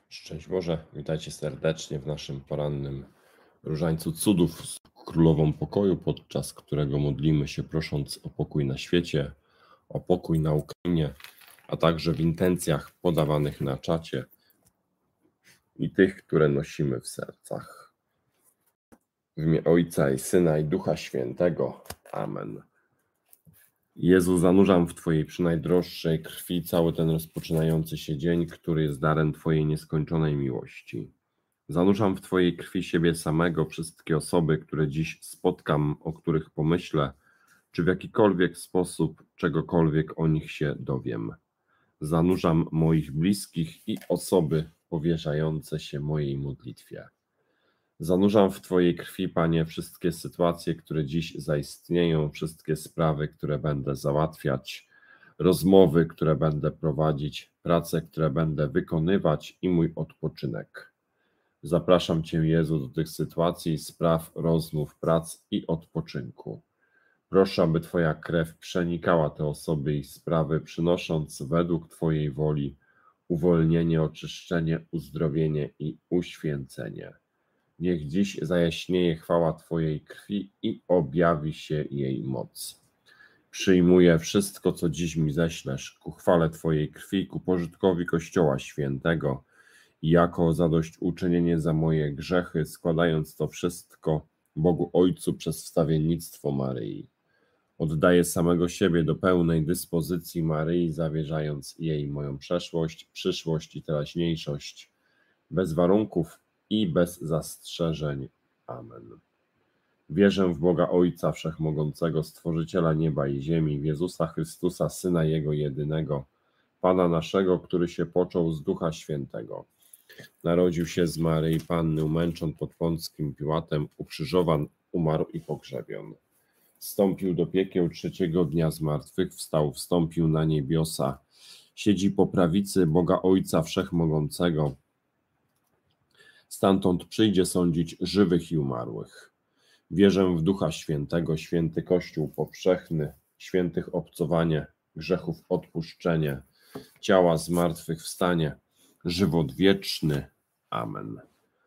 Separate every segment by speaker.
Speaker 1: Szczęść Boże, witajcie serdecznie w naszym porannym Różańcu Cudów z Królową Pokoju, podczas którego modlimy się prosząc o pokój na świecie, o pokój na Ukrainie, a także w intencjach podawanych na czacie i tych, które nosimy w sercach. W imię Ojca i Syna i Ducha Świętego. Amen. Jezu, zanurzam w Twojej przynajdroższej krwi cały ten rozpoczynający się dzień, który jest darem Twojej nieskończonej miłości. Zanurzam w Twojej krwi siebie samego, wszystkie osoby, które dziś spotkam, o których pomyślę, czy w jakikolwiek sposób czegokolwiek o nich się dowiem. Zanurzam moich bliskich i osoby powierzające się mojej modlitwie. Zanurzam w Twojej krwi, Panie, wszystkie sytuacje, które dziś zaistnieją, wszystkie sprawy, które będę załatwiać, rozmowy, które będę prowadzić, prace, które będę wykonywać i mój odpoczynek. Zapraszam Cię, Jezu, do tych sytuacji, spraw, rozmów, prac i odpoczynku. Proszę, aby Twoja krew przenikała te osoby i sprawy, przynosząc według Twojej woli uwolnienie, oczyszczenie, uzdrowienie i uświęcenie. Niech dziś zajaśnieje chwała Twojej krwi i objawi się jej moc. Przyjmuję wszystko, co dziś mi ześlesz, ku chwale Twojej krwi, ku pożytkowi Kościoła Świętego i jako zadośćuczynienie za moje grzechy, składając to wszystko Bogu Ojcu przez wstawiennictwo Maryi. Oddaję samego siebie do pełnej dyspozycji Maryi, zawierzając jej moją przeszłość, przyszłość i teraźniejszość, bez warunków i bez zastrzeżeń. Amen. Wierzę w Boga Ojca Wszechmogącego, Stworzyciela nieba i ziemi, w Jezusa Chrystusa, Syna Jego jedynego, Pana naszego, który się począł z Ducha Świętego. Narodził się z Maryi Panny, umęczon pod Pąckim Piłatem, ukrzyżowan, umarł i pogrzebion. Wstąpił do piekieł, trzeciego dnia zmartwychwstał, wstąpił na niebiosa, siedzi po prawicy Boga Ojca Wszechmogącego, stamtąd przyjdzie sądzić żywych i umarłych. Wierzę w Ducha Świętego, święty Kościół powszechny, świętych obcowanie, grzechów odpuszczenie, ciała zmartwychwstanie, żywot wieczny. Amen.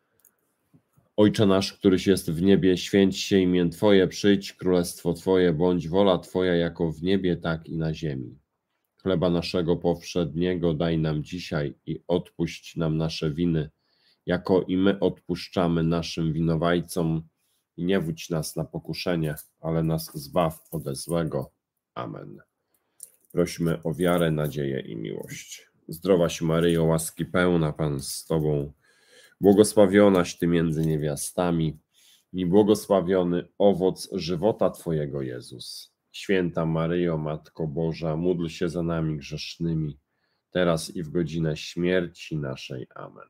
Speaker 1: Ojcze nasz, któryś jest w niebie, święć się imię Twoje, przyjdź królestwo Twoje, bądź wola Twoja jako w niebie, tak i na ziemi. Chleba naszego powszedniego daj nam dzisiaj i odpuść nam nasze winy, jako i my odpuszczamy naszym winowajcom, i nie wódź nas na pokuszenie, ale nas zbaw ode złego. Amen. Prośmy o wiarę, nadzieję i miłość. Zdrowaś Maryjo, łaski pełna, Pan z Tobą, błogosławionaś Ty między niewiastami i błogosławiony owoc żywota Twojego, Jezus. Święta Maryjo, Matko Boża, módl się za nami grzesznymi, teraz i w godzinę śmierci naszej. Amen.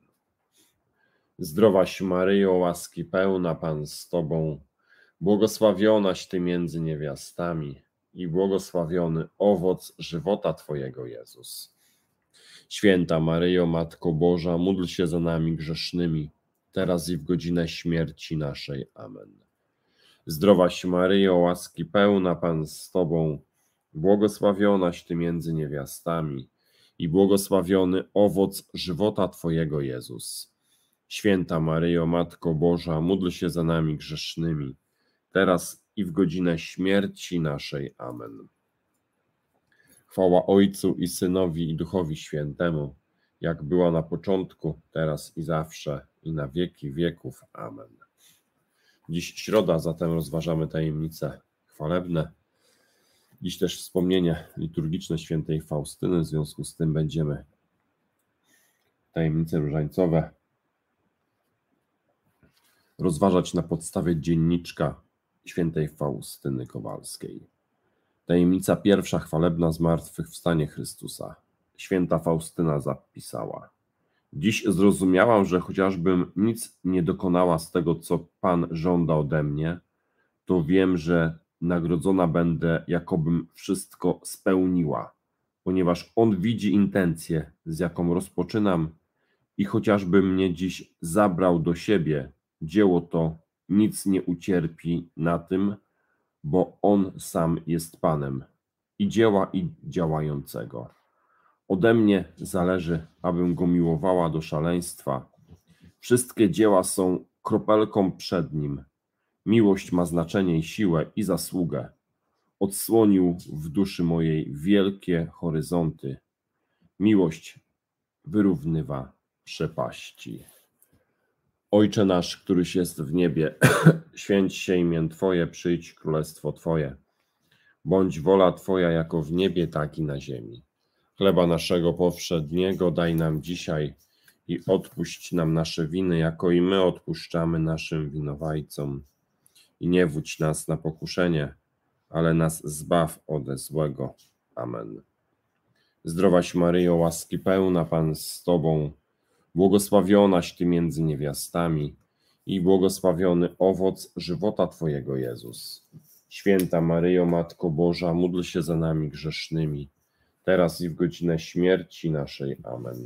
Speaker 1: Zdrowaś Maryjo, łaski pełna, Pan z Tobą, błogosławionaś Ty między niewiastami i błogosławiony owoc żywota Twojego, Jezus. Święta Maryjo, Matko Boża, módl się za nami grzesznymi, teraz i w godzinę śmierci naszej. Amen. Zdrowaś Maryjo, łaski pełna, Pan z Tobą, błogosławionaś Ty między niewiastami i błogosławiony owoc żywota Twojego, Jezus. Święta Maryjo, Matko Boża, módl się za nami grzesznymi, teraz i w godzinę śmierci naszej. Amen. Chwała Ojcu i Synowi i Duchowi Świętemu, jak była na początku, teraz i zawsze, i na wieki wieków. Amen. Dziś środa, zatem rozważamy tajemnice chwalebne. Dziś też wspomnienie liturgiczne świętej Faustyny, w związku z tym będziemy tajemnice różańcowe rozważać na podstawie dzienniczka świętej Faustyny Kowalskiej. Tajemnica pierwsza, chwalebna, zmartwychwstanie Chrystusa. Święta Faustyna zapisała: dziś zrozumiałam, że chociażbym nic nie dokonała z tego, co Pan żąda ode mnie, to wiem, że nagrodzona będę, jakobym wszystko spełniła, ponieważ On widzi intencję, z jaką rozpoczynam, i chociażby mnie dziś zabrał do siebie, dzieło to nic nie ucierpi na tym, bo On sam jest Panem i dzieła, i działającego. Ode mnie zależy, abym go miłowała do szaleństwa. Wszystkie dzieła są kropelką przed nim. Miłość ma znaczenie i siłę i zasługę. Odsłonił w duszy mojej wielkie horyzonty. Miłość wyrównywa przepaści. Ojcze nasz, któryś jest w niebie, święć się imię Twoje, przyjdź królestwo Twoje. Bądź wola Twoja jako w niebie, tak i na ziemi. Chleba naszego powszedniego daj nam dzisiaj i odpuść nam nasze winy, jako i my odpuszczamy naszym winowajcom. I nie wódź nas na pokuszenie, ale nas zbaw ode złego. Amen. Zdrowaś Maryjo, łaski pełna, Pan z Tobą, błogosławionaś Ty między niewiastami i błogosławiony owoc żywota Twojego, Jezus. Święta Maryjo, Matko Boża, módl się za nami grzesznymi, teraz i w godzinę śmierci naszej. Amen.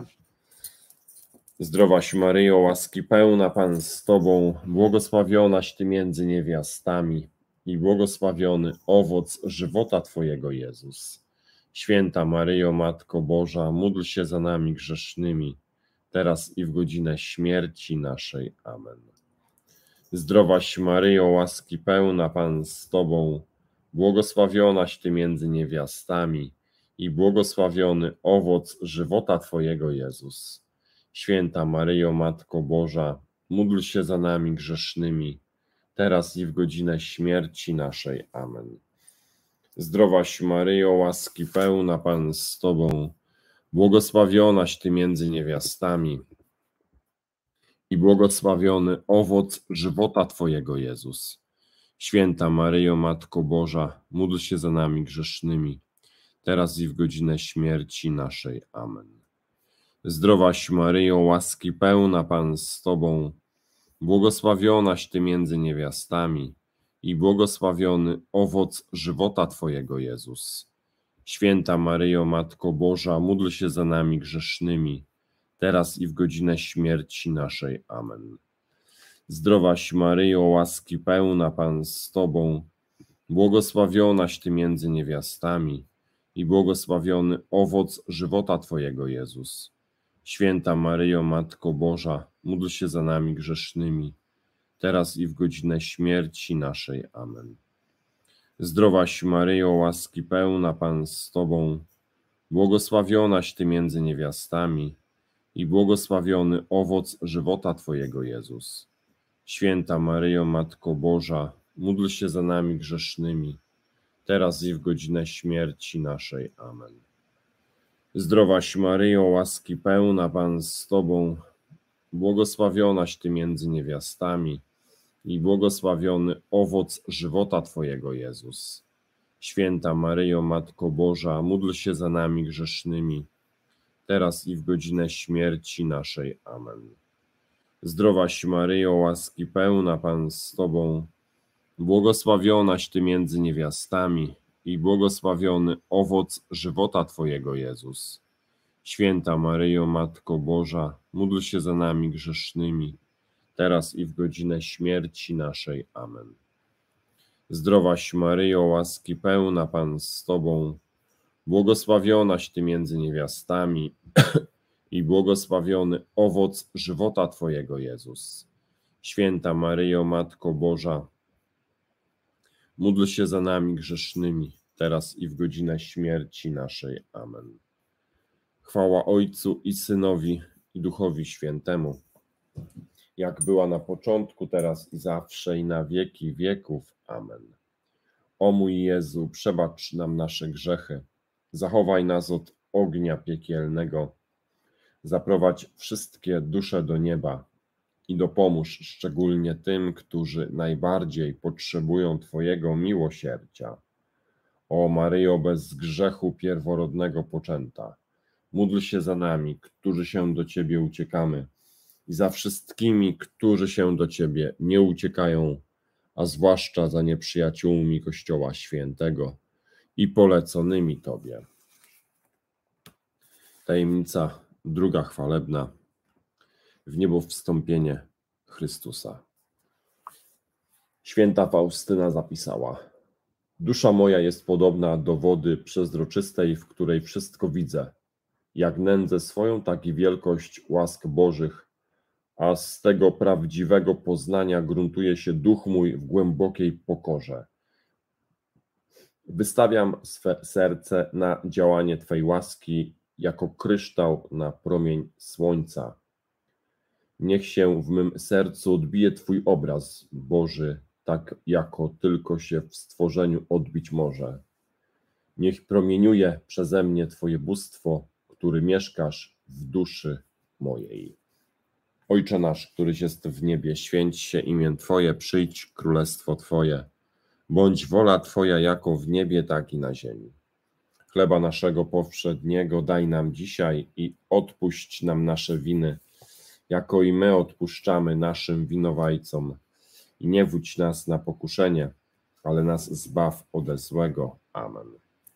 Speaker 1: Zdrowaś Maryjo, łaski pełna, Pan z Tobą, błogosławionaś Ty między niewiastami i błogosławiony owoc żywota Twojego, Jezus. Święta Maryjo, Matko Boża, módl się za nami grzesznymi, teraz i w godzinę śmierci naszej. Amen. Zdrowaś Maryjo, łaski pełna, Pan z Tobą, błogosławionaś Ty między niewiastami i błogosławiony owoc żywota Twojego, Jezus. Święta Maryjo, Matko Boża, módl się za nami grzesznymi, teraz i w godzinę śmierci naszej. Amen. Zdrowaś Maryjo, łaski pełna, Pan z Tobą, błogosławionaś Ty między niewiastami i błogosławiony owoc żywota Twojego, Jezus. Święta Maryjo, Matko Boża, módl się za nami grzesznymi, teraz i w godzinę śmierci naszej. Amen. Zdrowaś Maryjo, łaski pełna, Pan z Tobą, błogosławionaś Ty między niewiastami i błogosławiony owoc żywota Twojego, Jezus. Święta Maryjo, Matko Boża, módl się za nami grzesznymi, teraz i w godzinę śmierci naszej. Amen. Zdrowaś Maryjo, łaski pełna, Pan z Tobą, błogosławionaś Ty między niewiastami i błogosławiony owoc żywota Twojego, Jezus. Święta Maryjo, Matko Boża, módl się za nami grzesznymi, teraz i w godzinę śmierci naszej. Amen. Zdrowaś Maryjo, łaski pełna, Pan z Tobą, błogosławionaś Ty między niewiastami i błogosławiony owoc żywota Twojego, Jezus. Święta Maryjo, Matko Boża, módl się za nami grzesznymi, teraz i w godzinę śmierci naszej. Amen. Zdrowaś Maryjo, łaski pełna, Pan z Tobą, błogosławionaś Ty między niewiastami i błogosławiony owoc żywota Twojego, Jezus. Święta Maryjo, Matko Boża, módl się za nami grzesznymi, teraz i w godzinę śmierci naszej. Amen. Zdrowaś Maryjo, łaski pełna, Pan z Tobą, błogosławionaś Ty między niewiastami i błogosławiony owoc żywota Twojego, Jezus. Święta Maryjo, Matko Boża, módl się za nami grzesznymi, teraz i w godzinę śmierci naszej. Amen. Zdrowaś Maryjo, łaski pełna, Pan z Tobą, błogosławionaś Ty między niewiastami i błogosławiony owoc żywota Twojego, Jezus. Święta Maryjo, Matko Boża, módl się za nami grzesznymi, teraz i w godzinę śmierci naszej. Amen. Chwała Ojcu i Synowi i Duchowi Świętemu, jak była na początku, teraz i zawsze, i na wieki wieków. Amen. O mój Jezu, przebacz nam nasze grzechy, zachowaj nas od ognia piekielnego, zaprowadź wszystkie dusze do nieba i dopomóż szczególnie tym, którzy najbardziej potrzebują Twojego miłosierdzia. O Maryjo, bez grzechu pierworodnego poczęta, módl się za nami, którzy się do Ciebie uciekamy, i za wszystkimi, którzy się do Ciebie nie uciekają, a zwłaszcza za nieprzyjaciółmi Kościoła Świętego i poleconymi Tobie. Tajemnica druga chwalebna. W niebo wstąpienie Chrystusa. Święta Faustyna zapisała: dusza moja jest podobna do wody przezroczystej, w której wszystko widzę, jak nędzę swoją, tak i wielkość łask Bożych, a z tego prawdziwego poznania gruntuje się duch mój w głębokiej pokorze. Wystawiam swe serce na działanie Twej łaski, jako kryształ na promień słońca. Niech się w mym sercu odbije Twój obraz, Boży, tak jako tylko się w stworzeniu odbić może. Niech promieniuje przeze mnie Twoje bóstwo, który mieszkasz w duszy mojej. Ojcze nasz, któryś jest w niebie, święć się imię Twoje, przyjdź królestwo Twoje. Bądź wola Twoja jako w niebie, tak i na ziemi. Chleba naszego powszedniego daj nam dzisiaj i odpuść nam nasze winy, jako i my odpuszczamy naszym winowajcom. I nie wódź nas na pokuszenie, ale nas zbaw ode złego. Amen.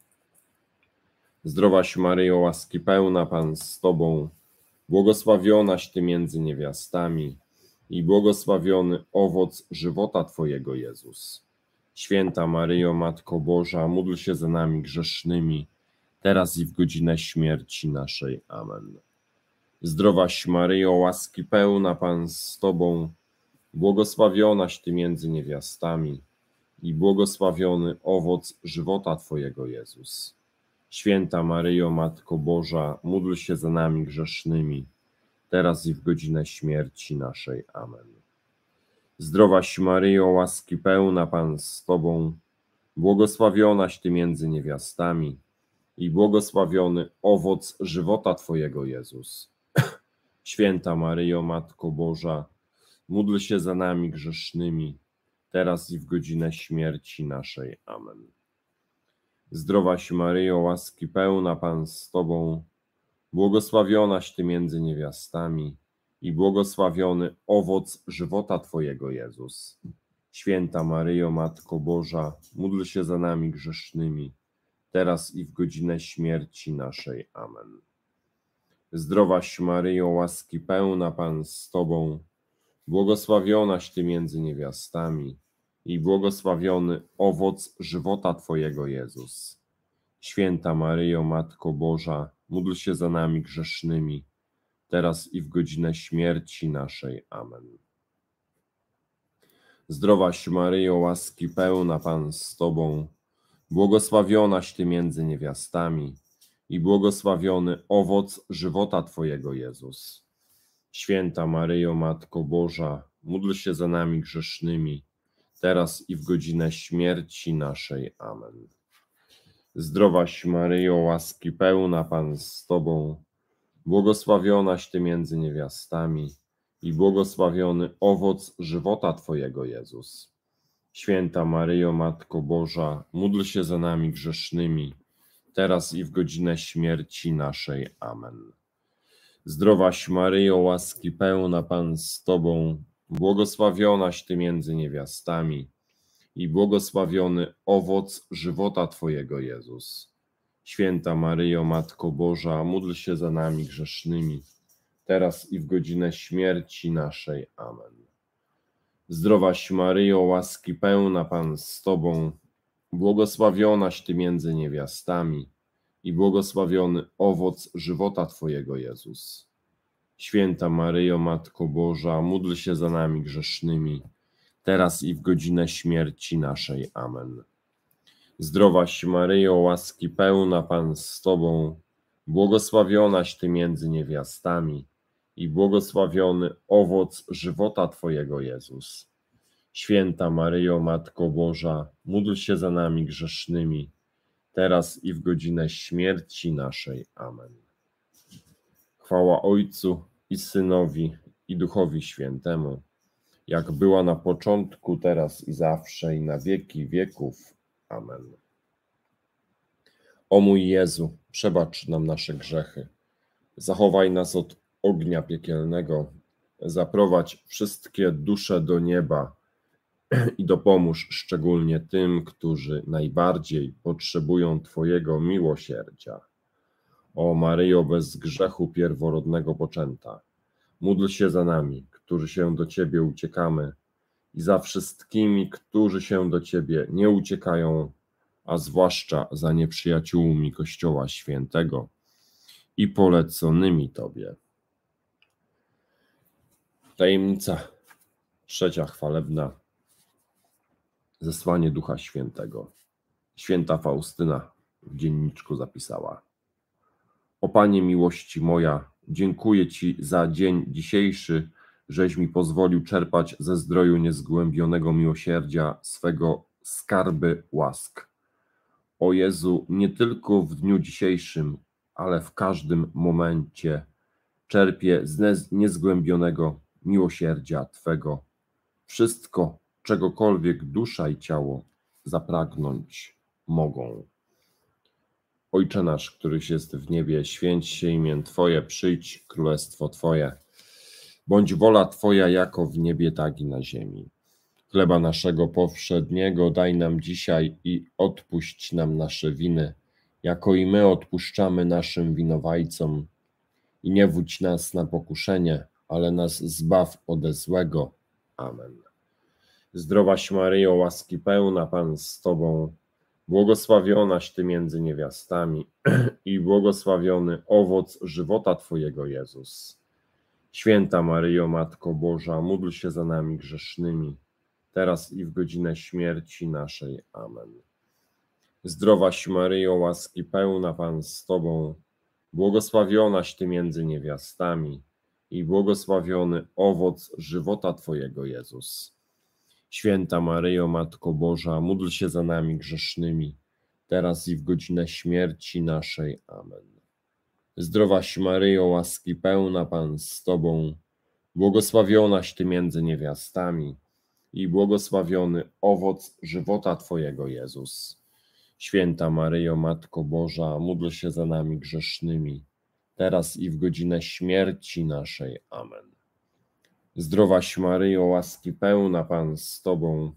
Speaker 1: Zdrowaś Maryjo, łaski pełna, Pan z Tobą, błogosławionaś Ty między niewiastami i błogosławiony owoc żywota Twojego, Jezus. Święta Maryjo, Matko Boża, módl się za nami grzesznymi, teraz i w godzinę śmierci naszej. Amen. Zdrowaś Maryjo, łaski pełna, Pan z Tobą, błogosławionaś Ty między niewiastami i błogosławiony owoc żywota Twojego, Jezus. Święta Maryjo, Matko Boża, módl się za nami grzesznymi, teraz i w godzinę śmierci naszej. Amen. Zdrowaś Maryjo, łaski pełna, Pan z Tobą, błogosławionaś Ty między niewiastami i błogosławiony owoc żywota Twojego, Jezus. Święta Maryjo, Matko Boża, módl się za nami grzesznymi, teraz i w godzinę śmierci naszej. Amen. Zdrowaś Maryjo, łaski pełna, Pan z Tobą, błogosławionaś Ty między niewiastami i błogosławiony owoc żywota Twojego, Jezus. Święta Maryjo, Matko Boża, módl się za nami grzesznymi, teraz i w godzinę śmierci naszej. Amen. Zdrowaś Maryjo, łaski pełna, Pan z Tobą, błogosławionaś Ty między niewiastami i błogosławiony owoc żywota Twojego, Jezus. Święta Maryjo, Matko Boża, módl się za nami grzesznymi, teraz i w godzinę śmierci naszej. Amen. Zdrowaś Maryjo, łaski pełna, Pan z Tobą, błogosławionaś Ty między niewiastami i błogosławiony owoc żywota Twojego, Jezus. Święta Maryjo, Matko Boża, módl się za nami grzesznymi, teraz i w godzinę śmierci naszej. Amen. Zdrowaś Maryjo, łaski pełna, Pan z Tobą, błogosławionaś Ty między niewiastami i błogosławiony owoc żywota Twojego, Jezus. Święta Maryjo, Matko Boża, módl się za nami grzesznymi, teraz i w godzinę śmierci naszej. Amen. Zdrowaś Maryjo, łaski pełna, Pan z Tobą, błogosławionaś Ty między niewiastami i błogosławiony owoc żywota Twojego, Jezus. Święta Maryjo, Matko Boża, módl się za nami grzesznymi, teraz i w godzinę śmierci naszej. Amen. Zdrowaś Maryjo, łaski pełna, Pan z Tobą, błogosławionaś Ty między niewiastami i błogosławiony owoc żywota Twojego, Jezus. Święta Maryjo, Matko Boża, módl się za nami grzesznymi, teraz i w godzinę śmierci naszej. Amen. Zdrowaś Maryjo, łaski pełna, Pan z Tobą, błogosławionaś Ty między niewiastami i błogosławiony owoc żywota Twojego, Jezus. Święta Maryjo, Matko Boża, módl się za nami grzesznymi, teraz i w godzinę śmierci naszej. Amen. Chwała Ojcu i Synowi i Duchowi Świętemu, jak była na początku, teraz i zawsze, i na wieki wieków. Amen. O mój Jezu, przebacz nam nasze grzechy, zachowaj nas od ognia piekielnego, zaprowadź wszystkie dusze do nieba i dopomóż szczególnie tym, którzy najbardziej potrzebują Twojego miłosierdzia. O Maryjo, bez grzechu pierworodnego poczęta, módl się za nami, którzy się do Ciebie uciekamy, i za wszystkimi, którzy się do Ciebie nie uciekają, a zwłaszcza za nieprzyjaciółmi Kościoła Świętego i poleconymi Tobie. Tajemnica trzecia chwalebna. Zesłanie Ducha Świętego. Święta Faustyna w dzienniczku zapisała: O Panie miłości moja, dziękuję Ci za dzień dzisiejszy, żeś mi pozwolił czerpać ze zdroju niezgłębionego miłosierdzia swego skarby łask. O Jezu, nie tylko w dniu dzisiejszym, ale w każdym momencie czerpię z niezgłębionego miłosierdzia Twego wszystko, czegokolwiek dusza i ciało zapragnąć mogą. Ojcze nasz, któryś jest w niebie, święć się imię Twoje, przyjdź królestwo Twoje. Bądź wola Twoja jako w niebie, tak i na ziemi. Chleba naszego powszedniego daj nam dzisiaj i odpuść nam nasze winy, jako i my odpuszczamy naszym winowajcom. I nie wódź nas na pokuszenie, ale nas zbaw ode złego. Amen. Zdrowaś Maryjo, łaski pełna, Pan z Tobą, błogosławionaś Ty między niewiastami i błogosławiony owoc żywota Twojego, Jezus. Święta Maryjo, Matko Boża, módl się za nami grzesznymi, teraz i w godzinę śmierci naszej. Amen. Zdrowaś Maryjo, łaski pełna, Pan z Tobą, błogosławionaś Ty między niewiastami i błogosławiony owoc żywota Twojego, Jezus. Święta Maryjo, Matko Boża, módl się za nami grzesznymi, teraz i w godzinę śmierci naszej. Amen. Zdrowaś Maryjo, łaski pełna, Pan z Tobą, błogosławionaś Ty między niewiastami i błogosławiony owoc żywota Twojego, Jezus. Święta Maryjo, Matko Boża, módl się za nami grzesznymi, teraz i w godzinę śmierci naszej. Amen. Zdrowaś Maryjo, łaski pełna, Pan z Tobą,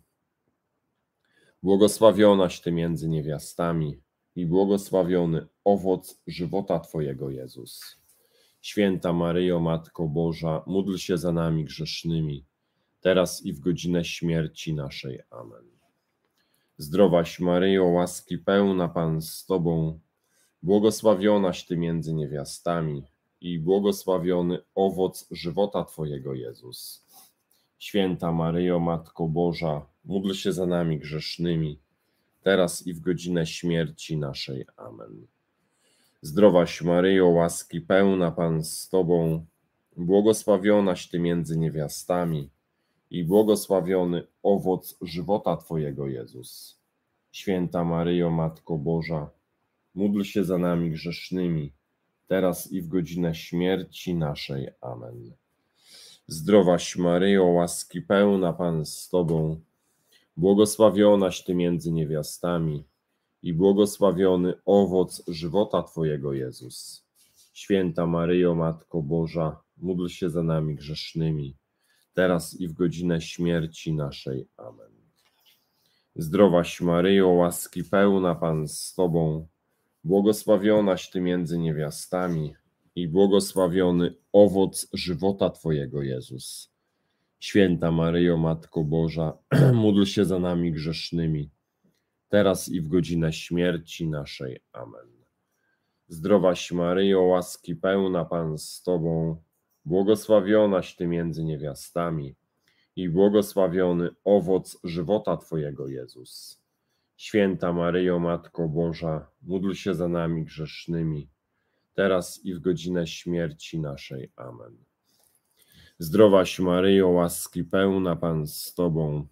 Speaker 1: błogosławionaś Ty między niewiastami i błogosławiony owoc żywota Twojego, Jezus. Święta Maryjo, Matko Boża, módl się za nami grzesznymi, teraz i w godzinę śmierci naszej. Amen. Zdrowaś Maryjo, łaski pełna, Pan z Tobą, błogosławionaś Ty między niewiastami i błogosławiony owoc żywota Twojego, Jezus. Święta Maryjo, Matko Boża, módl się za nami grzesznymi, teraz i w godzinę śmierci naszej. Amen. Zdrowaś Maryjo, łaski pełna, Pan z Tobą, błogosławionaś Ty między niewiastami i błogosławiony owoc żywota Twojego, Jezus. Święta Maryjo, Matko Boża, módl się za nami grzesznymi, teraz i w godzinę śmierci naszej. Amen. Zdrowaś Maryjo, łaski pełna, Pan z Tobą, błogosławionaś Ty między niewiastami i błogosławiony owoc żywota Twojego, Jezus. Święta Maryjo, Matko Boża, módl się za nami grzesznymi, teraz i w godzinę śmierci naszej. Amen. Zdrowaś Maryjo, łaski pełna, Pan z Tobą, błogosławionaś Ty między niewiastami i błogosławiony owoc żywota Twojego, Jezus. Święta Maryjo, Matko Boża, módl się za nami grzesznymi, teraz i w godzinę śmierci naszej. Amen. Zdrowaś Maryjo, łaski pełna, Pan z Tobą, błogosławionaś Ty między niewiastami i błogosławiony owoc żywota Twojego, Jezus. Święta Maryjo, Matko Boża, módl się za nami grzesznymi, teraz i w godzinę śmierci naszej. Amen. Zdrowaś Maryjo, łaski pełna, Pan z Tobą,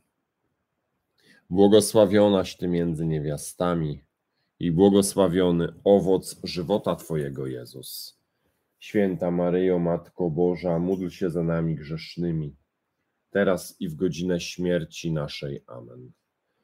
Speaker 1: błogosławionaś Ty między niewiastami i błogosławiony owoc żywota Twojego, Jezus. Święta Maryjo, Matko Boża, módl się za nami grzesznymi, teraz i w godzinę śmierci naszej. Amen.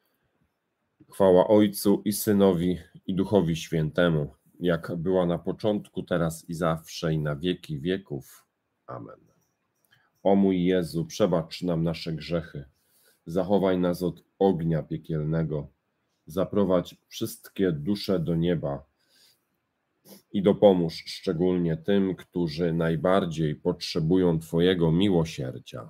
Speaker 1: Chwała Ojcu i Synowi i Duchowi Świętemu, jak była na początku, teraz i zawsze, i na wieki wieków. Amen. O mój Jezu, przebacz nam nasze grzechy, zachowaj nas od ognia piekielnego, zaprowadź wszystkie dusze do nieba i dopomóż szczególnie tym, którzy najbardziej potrzebują Twojego miłosierdzia.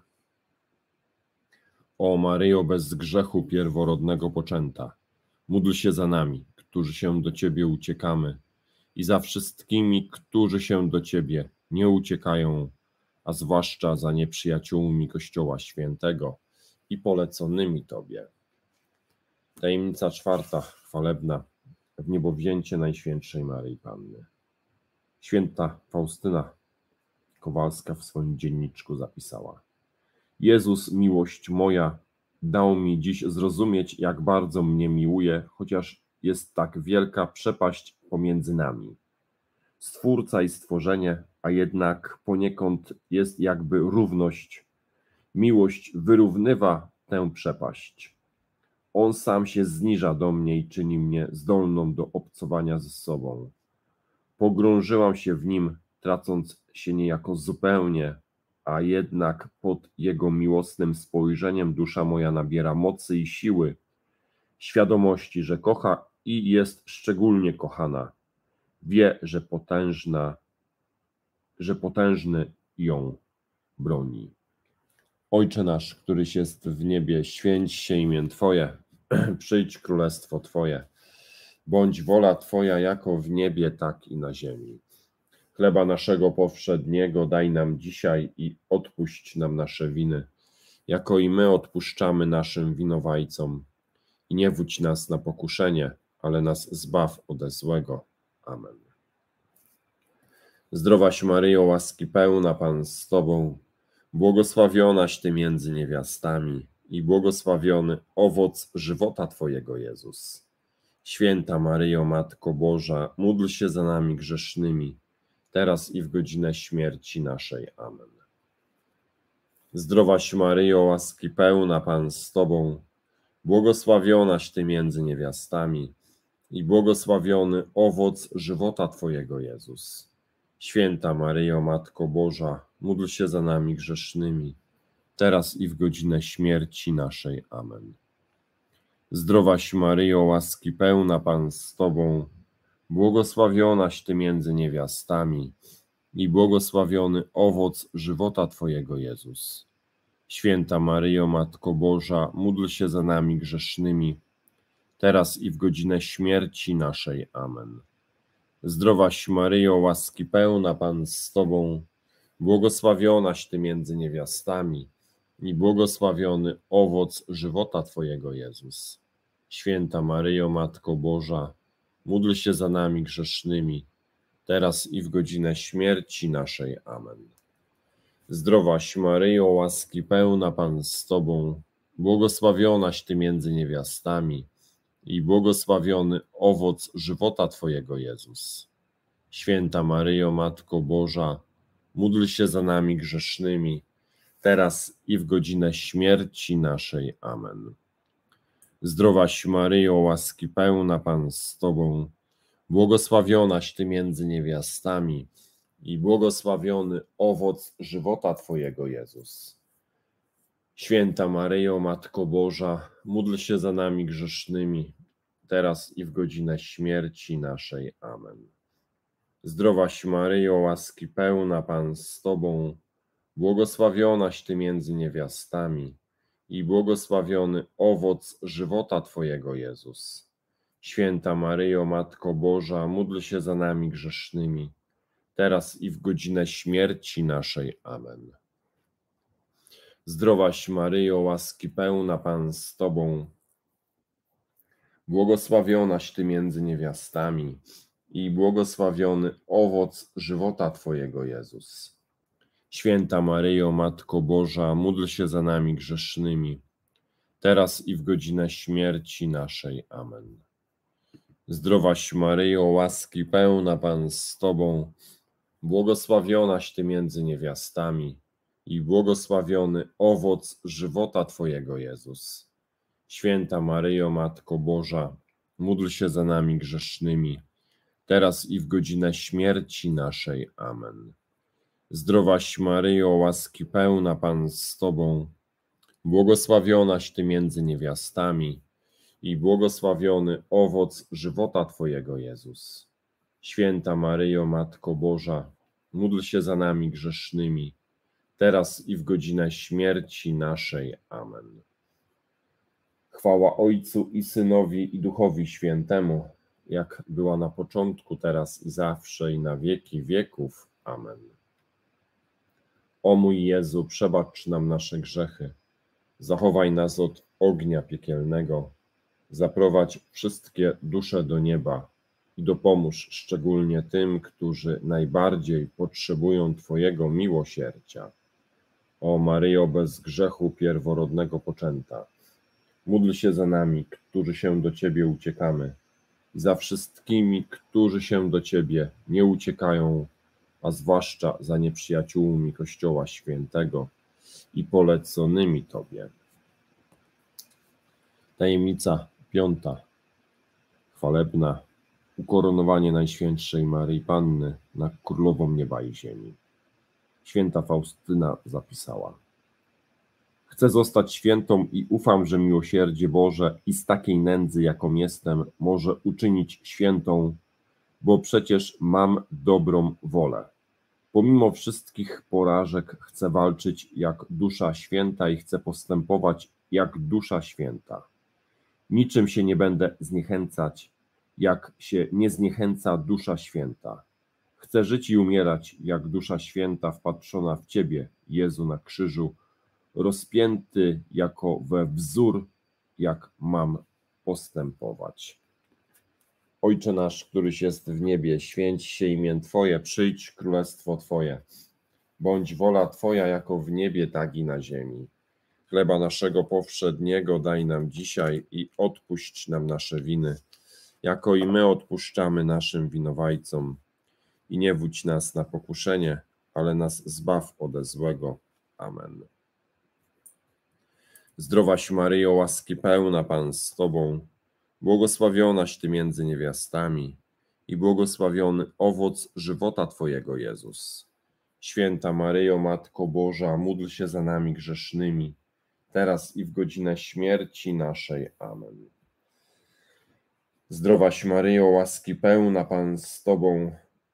Speaker 1: O Maryjo, bez grzechu pierworodnego poczęta, módl się za nami, którzy się do Ciebie uciekamy i za wszystkimi, którzy się do Ciebie nie uciekają, a zwłaszcza za nieprzyjaciółmi Kościoła Świętego i poleconymi Tobie. Tajemnica czwarta, chwalebna, wniebowzięcie Najświętszej Maryi Panny. Święta Faustyna Kowalska w swoim dzienniczku zapisała: Jezus, miłość moja, dał mi dziś zrozumieć, jak bardzo mnie miłuje, chociaż jest tak wielka przepaść pomiędzy nami. Stwórca i stworzenie, a jednak poniekąd jest jakby równość. Miłość wyrównywa tę przepaść. On sam się zniża do mnie i czyni mnie zdolną do obcowania ze sobą. Pogrążyłam się w nim, tracąc się niejako zupełnie, a jednak pod jego miłosnym spojrzeniem dusza moja nabiera mocy i siły, świadomości, że kocha i jest szczególnie kochana. Wie, że potężny ją broni. Ojcze nasz, któryś jest w niebie, święć się imię Twoje, przyjdź królestwo Twoje, bądź wola Twoja jako w niebie, tak i na ziemi. Chleba naszego powszedniego daj nam dzisiaj i odpuść nam nasze winy, jako i my odpuszczamy naszym winowajcom. I nie wódź nas na pokuszenie, ale nas zbaw ode złego. Amen. Zdrowaś Maryjo, łaski pełna, Pan z Tobą, błogosławionaś Ty między niewiastami i błogosławiony owoc żywota Twojego, Jezus. Święta Maryjo, Matko Boża, módl się za nami grzesznymi, teraz i w godzinę śmierci naszej. Amen. Zdrowaś Maryjo, łaski pełna, Pan z Tobą, błogosławionaś Ty między niewiastami i błogosławiony owoc żywota Twojego, Jezus. Święta Maryjo, Matko Boża, módl się za nami grzesznymi, teraz i w godzinę śmierci naszej. Amen. Zdrowaś Maryjo, łaski pełna, Pan z Tobą, błogosławionaś Ty między niewiastami i błogosławiony owoc żywota Twojego, Jezus. Święta Maryjo, Matko Boża, módl się za nami grzesznymi, teraz i w godzinę śmierci naszej. Amen. Zdrowaś Maryjo, łaski pełna, Pan z Tobą, błogosławionaś Ty między niewiastami i błogosławiony owoc żywota Twojego, Jezus. Święta Maryjo, Matko Boża, módl się za nami grzesznymi, teraz i w godzinę śmierci naszej. Amen. Zdrowaś Maryjo, łaski pełna, Pan z Tobą, błogosławionaś Ty między niewiastami i błogosławiony owoc żywota Twojego, Jezus. Święta Maryjo, Matko Boża, módl się za nami grzesznymi, teraz i w godzinę śmierci naszej. Amen. Zdrowaś Maryjo, łaski pełna, Pan z Tobą, błogosławionaś Ty między niewiastami i błogosławiony owoc żywota Twojego, Jezus. Święta Maryjo, Matko Boża, módl się za nami grzesznymi, teraz i w godzinę śmierci naszej. Amen. Zdrowaś Maryjo, łaski pełna, Pan z Tobą, błogosławionaś Ty między niewiastami i błogosławiony owoc żywota Twojego, Jezus. Święta Maryjo, Matko Boża, módl się za nami grzesznymi, teraz i w godzinę śmierci naszej. Amen. Zdrowaś Maryjo, łaski pełna, Pan z Tobą, błogosławionaś Ty między niewiastami i błogosławiony owoc żywota Twojego, Jezus. Święta Maryjo, Matko Boża, módl się za nami grzesznymi, teraz i w godzinę śmierci naszej. Amen. Zdrowaś Maryjo, łaski pełna, Pan z Tobą, błogosławionaś Ty między niewiastami i błogosławiony owoc żywota Twojego, Jezus. Święta Maryjo, Matko Boża, módl się za nami grzesznymi, teraz i w godzinę śmierci naszej. Amen. Zdrowaś Maryjo, łaski pełna, Pan z Tobą, błogosławionaś Ty między niewiastami i błogosławiony owoc żywota Twojego, Jezus. Święta Maryjo, Matko Boża, módl się za nami grzesznymi, teraz i w godzinę śmierci naszej. Amen. Chwała Ojcu i Synowi i Duchowi Świętemu, jak była na początku, teraz i zawsze, i na wieki wieków. Amen. O mój Jezu, przebacz nam nasze grzechy, zachowaj nas od ognia piekielnego, zaprowadź wszystkie dusze do nieba i dopomóż szczególnie tym, którzy najbardziej potrzebują Twojego miłosierdzia. O Maryjo, bez grzechu pierworodnego poczęta, módl się za nami, którzy się do Ciebie uciekamy, i za wszystkimi, którzy się do Ciebie nie uciekają, a zwłaszcza za nieprzyjaciółmi Kościoła Świętego i poleconymi Tobie. Tajemnica 5. Chwalebna. Ukoronowanie Najświętszej Maryi Panny na Królową Nieba i Ziemi. Święta Faustyna zapisała: chcę zostać świętą i ufam, że miłosierdzie Boże i z takiej nędzy, jaką jestem, może uczynić świętą, bo przecież mam dobrą wolę. Pomimo wszystkich porażek chcę walczyć jak dusza święta i chcę postępować jak dusza święta. Niczym się nie będę zniechęcać, jak się nie zniechęca dusza święta. Chcę żyć i umierać jak dusza święta wpatrzona w Ciebie, Jezu, na krzyżu, rozpięty jako we wzór, jak mam postępować. Ojcze nasz, któryś jest w niebie, święć się imię Twoje, przyjdź królestwo Twoje. Bądź wola Twoja jako w niebie, tak i na ziemi. Chleba naszego powszedniego daj nam dzisiaj i odpuść nam nasze winy, jako i my odpuszczamy naszym winowajcom. I nie wódź nas na pokuszenie, ale nas zbaw ode złego. Amen. Zdrowaś Maryjo, łaski pełna, Pan z Tobą, błogosławionaś Ty między niewiastami i błogosławiony owoc żywota Twojego, Jezus. Święta Maryjo, Matko Boża, módl się za nami grzesznymi, teraz i w godzinę śmierci naszej. Amen. Zdrowaś Maryjo, łaski pełna, Pan z Tobą,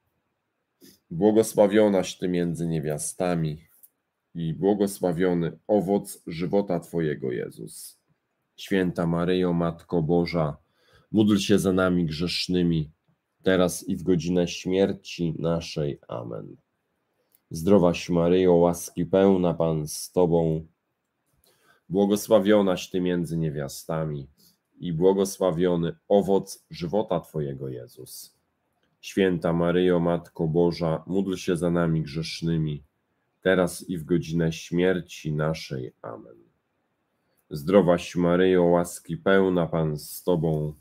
Speaker 1: błogosławionaś Ty między niewiastami i błogosławiony owoc żywota Twojego, Jezus. Święta Maryjo, Matko Boża, módl się za nami grzesznymi, teraz i w godzinę śmierci naszej. Amen. Zdrowaś Maryjo, łaski pełna, Pan z Tobą, błogosławionaś Ty między niewiastami i błogosławiony owoc żywota Twojego, Jezus. Święta Maryjo, Matko Boża, módl się za nami grzesznymi, teraz i w godzinę śmierci naszej. Amen. Zdrowaś Maryjo, łaski pełna, Pan z Tobą,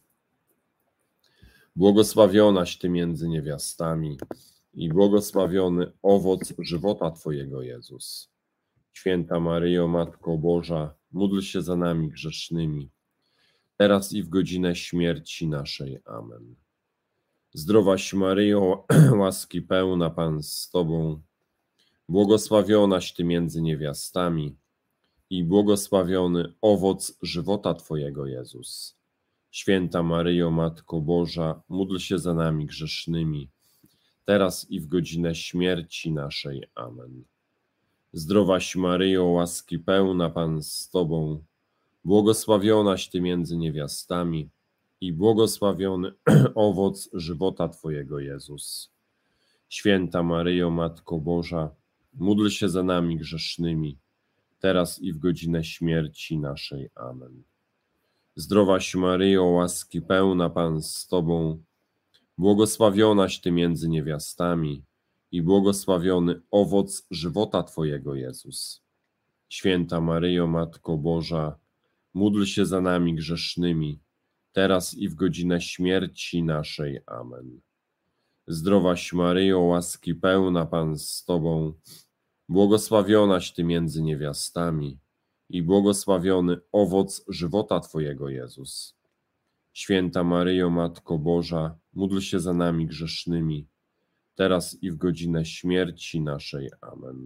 Speaker 1: błogosławionaś Ty między niewiastami i błogosławiony owoc żywota Twojego, Jezus. Święta Maryjo, Matko Boża, módl się za nami grzesznymi, teraz i w godzinę śmierci naszej. Amen. Zdrowaś Maryjo, łaski pełna, Pan z Tobą, błogosławionaś Ty między niewiastami i błogosławiony owoc żywota Twojego, Jezus. Święta Maryjo, Matko Boża, módl się za nami grzesznymi, teraz i w godzinę śmierci naszej. Amen. Zdrowaś Maryjo, łaski pełna, Pan z Tobą, błogosławionaś Ty między niewiastami i błogosławiony owoc żywota Twojego, Jezus. Święta Maryjo, Matko Boża, módl się za nami grzesznymi, teraz i w godzinę śmierci naszej. Amen. Zdrowaś Maryjo, łaski pełna, Pan z Tobą, błogosławionaś Ty między niewiastami i błogosławiony owoc żywota Twojego, Jezus. Święta Maryjo, Matko Boża, módl się za nami grzesznymi, teraz i w godzinę śmierci naszej. Amen. Zdrowaś Maryjo, łaski pełna, Pan z Tobą, błogosławionaś Ty między niewiastami i błogosławiony owoc żywota Twojego, Jezus. Święta Maryjo, Matko Boża, módl się za nami grzesznymi, teraz i w godzinę śmierci naszej. Amen.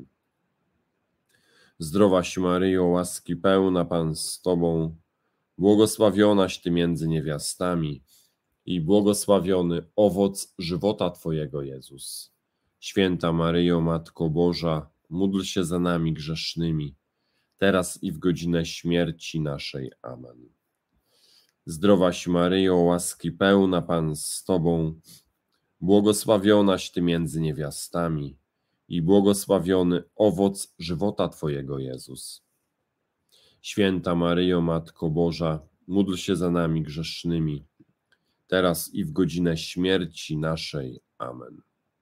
Speaker 1: Zdrowaś Maryjo, łaski pełna, Pan z Tobą, błogosławionaś Ty między niewiastami i błogosławiony owoc żywota Twojego, Jezus. Święta Maryjo, Matko Boża, módl się za nami grzesznymi, teraz i w godzinę śmierci naszej. Amen. Zdrowaś Maryjo, łaski pełna, Pan z Tobą, błogosławionaś Ty między niewiastami i błogosławiony owoc żywota Twojego, Jezus. Święta Maryjo, Matko Boża, módl się za nami grzesznymi, teraz i w godzinę śmierci naszej. Amen.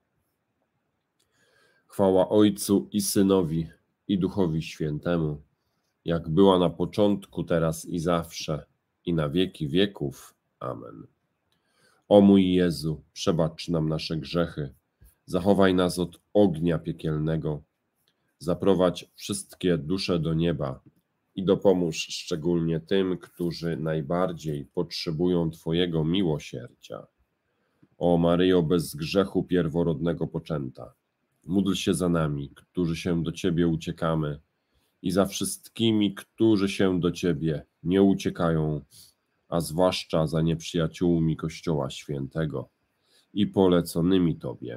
Speaker 1: Chwała Ojcu i Synowi, i Duchowi Świętemu, jak była na początku, teraz i zawsze, i na wieki wieków. Amen. O mój Jezu, przebacz nam nasze grzechy, zachowaj nas od ognia piekielnego, zaprowadź wszystkie dusze do nieba i dopomóż szczególnie tym, którzy najbardziej potrzebują Twojego miłosierdzia. O Maryjo, bez grzechu pierworodnego poczęta, módl się za nami, którzy się do Ciebie uciekamy, i za wszystkimi, którzy się do Ciebie nie uciekają, a zwłaszcza za nieprzyjaciółmi Kościoła Świętego i poleconymi Tobie.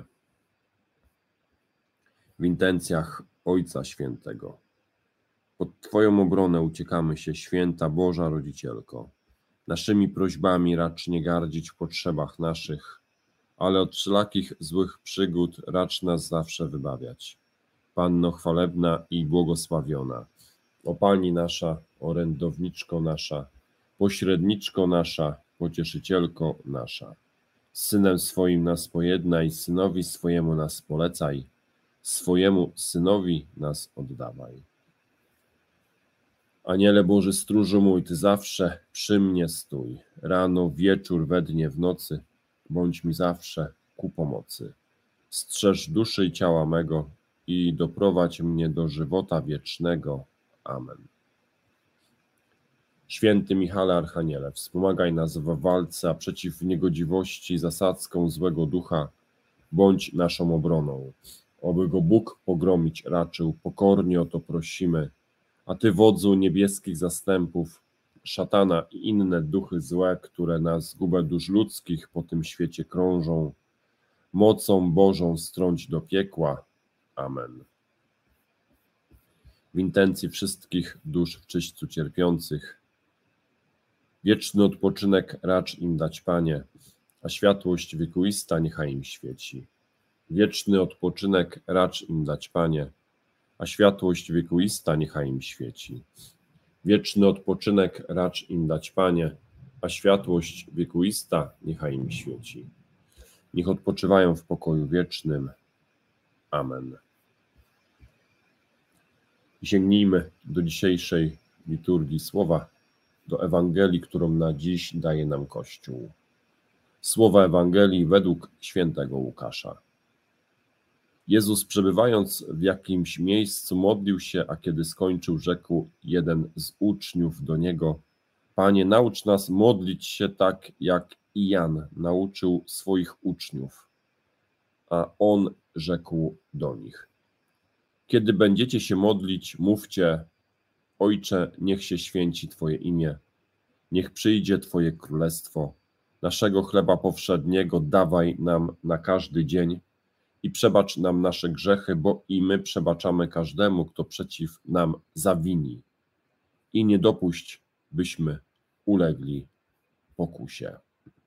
Speaker 1: W intencjach Ojca Świętego. Pod Twoją obronę uciekamy się, Święta Boża Rodzicielko. Naszymi prośbami racz nie gardzić w potrzebach naszych, ale od wszelakich złych przygód racz nas zawsze wybawiać. Panno chwalebna i błogosławiona, o Pani nasza, orędowniczko nasza, pośredniczko nasza, pocieszycielko nasza. Z Synem swoim nas pojednaj, Synowi swojemu nas polecaj, swojemu Synowi nas oddawaj. Aniele Boży stróżu mój, Ty zawsze przy mnie stój, rano, wieczór, we dnie, w nocy, bądź mi zawsze ku pomocy. Strzeż duszy i ciała mego i doprowadź mnie do żywota wiecznego. Amen. Święty Michale Archaniele, wspomagaj nas w walce, a przeciw niegodziwości zasadzką złego ducha bądź naszą obroną. Oby go Bóg pogromić raczył, pokornie o to prosimy. A Ty, wodzu niebieskich zastępów, szatana i inne duchy złe, które na zgubę dusz ludzkich po tym świecie krążą, mocą Bożą strąć do piekła. Amen. W intencji wszystkich dusz w czyśćcu cierpiących, wieczny odpoczynek racz im dać, Panie, a światłość wiekuista niechaj im świeci. Wieczny odpoczynek racz im dać, Panie, a światłość wiekuista niechaj im świeci. Wieczny odpoczynek racz im dać, Panie, a światłość wiekuista niechaj im świeci. Niech odpoczywają w pokoju wiecznym. Amen. Sięgnijmy do dzisiejszej liturgii słowa, do Ewangelii, którą na dziś daje nam Kościół. Słowa Ewangelii według świętego Łukasza. Jezus, przebywając w jakimś miejscu, modlił się, a kiedy skończył, rzekł jeden z uczniów do Niego: Panie, naucz nas modlić się tak, jak i Jan nauczył swoich uczniów. A On rzekł do nich: Kiedy będziecie się modlić, mówcie: Ojcze, niech się święci Twoje imię, niech przyjdzie Twoje królestwo, naszego chleba powszedniego dawaj nam na każdy dzień i przebacz nam nasze grzechy, bo i my przebaczamy każdemu, kto przeciw nam zawini. I nie dopuść, byśmy ulegli pokusie.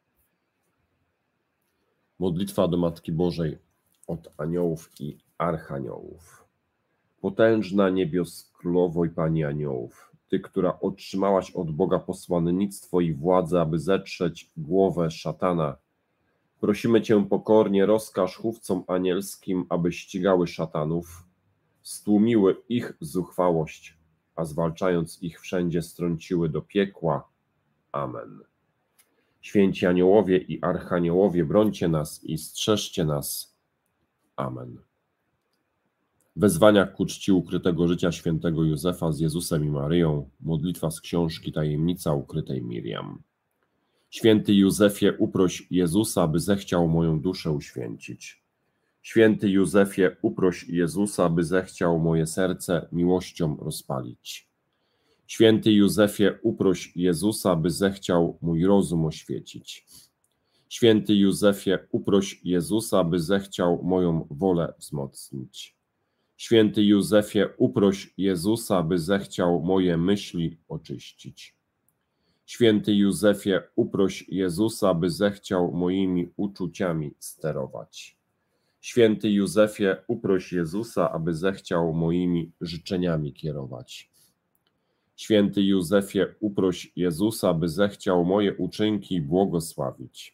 Speaker 1: Modlitwa do Matki Bożej od aniołów i archaniołów. Potężna niebios królowo i Pani aniołów, Ty, która otrzymałaś od Boga posłannictwo i władzę, aby zetrzeć głowę szatana, prosimy Cię pokornie, rozkaż chówcom anielskim, aby ścigały szatanów, stłumiły ich zuchwałość, a zwalczając ich wszędzie strąciły do piekła. Amen. Święci aniołowie i archaniołowie, brońcie nas i strzeżcie nas. Amen. Wezwania ku czci ukrytego życia świętego Józefa z Jezusem i Maryją. Modlitwa z książki Tajemnica ukrytej Miriam. Święty Józefie, uproś Jezusa, by zechciał moją duszę uświęcić. Święty Józefie, uproś Jezusa, by zechciał moje serce miłością rozpalić. Święty Józefie, uproś Jezusa, by zechciał mój rozum oświecić. Święty Józefie, uproś Jezusa, by zechciał moją wolę wzmocnić. Święty Józefie, uproś Jezusa, by zechciał moje myśli oczyścić. Święty Józefie, uproś Jezusa, by zechciał moimi uczuciami sterować. Święty Józefie, uproś Jezusa, aby zechciał moimi życzeniami kierować. Święty Józefie, uproś Jezusa, by zechciał moje uczynki błogosławić.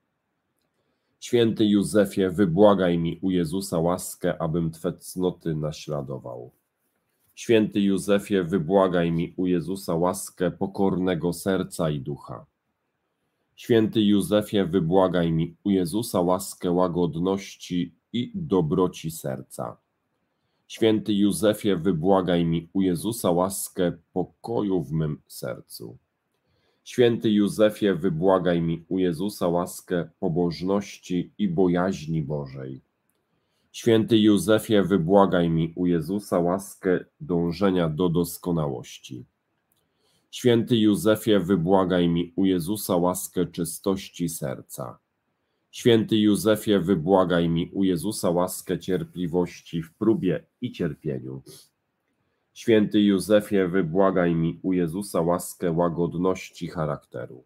Speaker 1: Święty Józefie, wybłagaj mi u Jezusa łaskę, abym Twe cnoty naśladował. Święty Józefie, wybłagaj mi u Jezusa łaskę pokornego serca i ducha. Święty Józefie, wybłagaj mi u Jezusa łaskę łagodności i dobroci serca. Święty Józefie, wybłagaj mi u Jezusa łaskę pokoju w mym sercu. Święty Józefie, wybłagaj mi u Jezusa łaskę pobożności i bojaźni Bożej. Święty Józefie, wybłagaj mi u Jezusa łaskę dążenia do doskonałości. Święty Józefie, wybłagaj mi u Jezusa łaskę czystości serca. Święty Józefie, wybłagaj mi u Jezusa łaskę cierpliwości w próbie i cierpieniu. Święty Józefie, wybłagaj mi u Jezusa łaskę łagodności charakteru.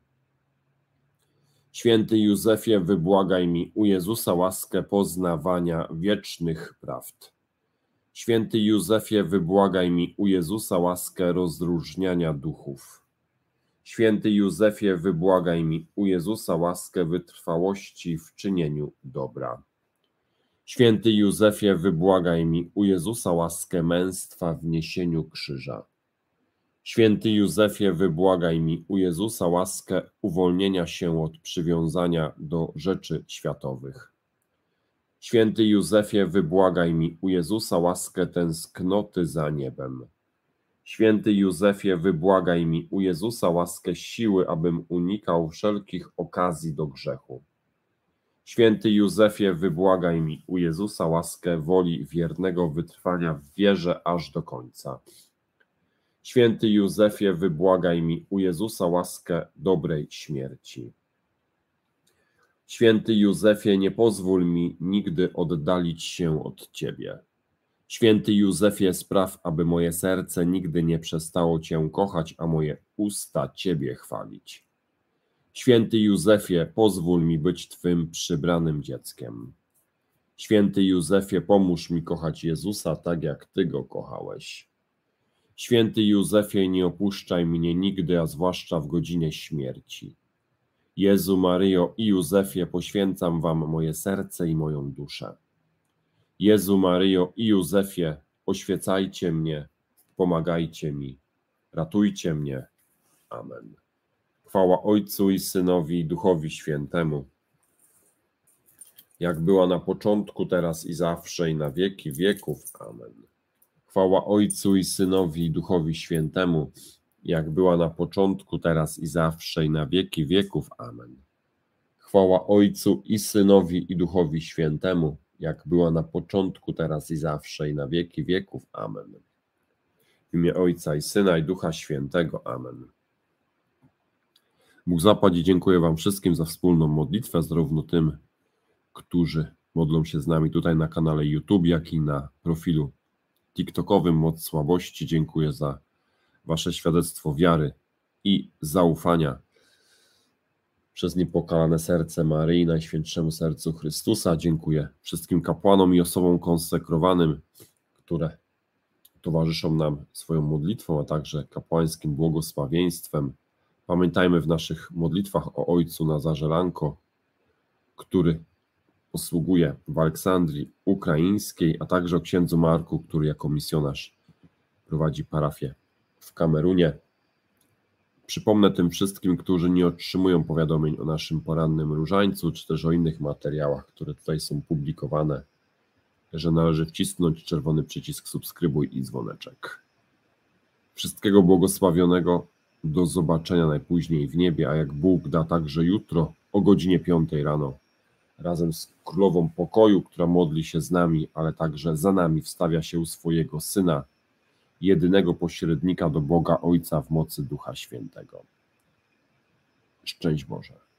Speaker 1: Święty Józefie, wybłagaj mi u Jezusa łaskę poznawania wiecznych prawd. Święty Józefie, wybłagaj mi u Jezusa łaskę rozróżniania duchów. Święty Józefie, wybłagaj mi u Jezusa łaskę wytrwałości w czynieniu dobra. Święty Józefie, wybłagaj mi u Jezusa łaskę męstwa w niesieniu krzyża. Święty Józefie, wybłagaj mi u Jezusa łaskę uwolnienia się od przywiązania do rzeczy światowych. Święty Józefie, wybłagaj mi u Jezusa łaskę tęsknoty za niebem. Święty Józefie, wybłagaj mi u Jezusa łaskę siły, abym unikał wszelkich okazji do grzechu. Święty Józefie, wybłagaj mi u Jezusa łaskę woli wiernego wytrwania w wierze aż do końca. Święty Józefie, wybłagaj mi u Jezusa łaskę dobrej śmierci. Święty Józefie, nie pozwól mi nigdy oddalić się od Ciebie. Święty Józefie, spraw, aby moje serce nigdy nie przestało Cię kochać, a moje usta Ciebie chwalić. Święty Józefie, pozwól mi być Twym przybranym dzieckiem. Święty Józefie, pomóż mi kochać Jezusa tak, jak Ty Go kochałeś. Święty Józefie, nie opuszczaj mnie nigdy, a zwłaszcza w godzinie śmierci. Jezu, Maryjo i Józefie, poświęcam Wam moje serce i moją duszę. Jezu, Maryjo i Józefie, oświecajcie mnie, pomagajcie mi, ratujcie mnie. Amen. Chwała Ojcu i Synowi i Duchowi Świętemu, jak była na początku, teraz i zawsze, i na wieki wieków. Amen. Chwała Ojcu i Synowi i Duchowi Świętemu, jak była na początku, teraz i zawsze, i na wieki wieków. Amen. Chwała Ojcu i Synowi i Duchowi Świętemu, jak była na początku, teraz i zawsze, i na wieki wieków. Amen. W imię Ojca i Syna i Ducha Świętego. Amen. Bóg zapłać i dziękuję Wam wszystkim za wspólną modlitwę, zarówno tym, którzy modlą się z nami tutaj na kanale YouTube, jak i na profilu TikTokowym Moc Słabości. Dziękuję za Wasze świadectwo wiary i zaufania przez niepokalane serce Maryi, Najświętszemu Sercu Chrystusa. Dziękuję wszystkim kapłanom i osobom konsekrowanym, które towarzyszą nam swoją modlitwą, a także kapłańskim błogosławieństwem. Pamiętajmy w naszych modlitwach o ojcu Nazarze Lanko, który posługuje w Aleksandrii Ukraińskiej, a także o księdzu Marku, który jako misjonarz prowadzi parafię w Kamerunie. Przypomnę tym wszystkim, którzy nie otrzymują powiadomień o naszym porannym różańcu, czy też o innych materiałach, które tutaj są publikowane, że należy wcisnąć czerwony przycisk subskrybuj i dzwoneczek. Wszystkiego błogosławionego, do zobaczenia najpóźniej w niebie, a jak Bóg da, także jutro o godzinie 5 rano, razem z Królową Pokoju, która modli się z nami, ale także za nami wstawia się u swojego Syna, jedynego pośrednika do Boga Ojca w mocy Ducha Świętego. Szczęść Boże.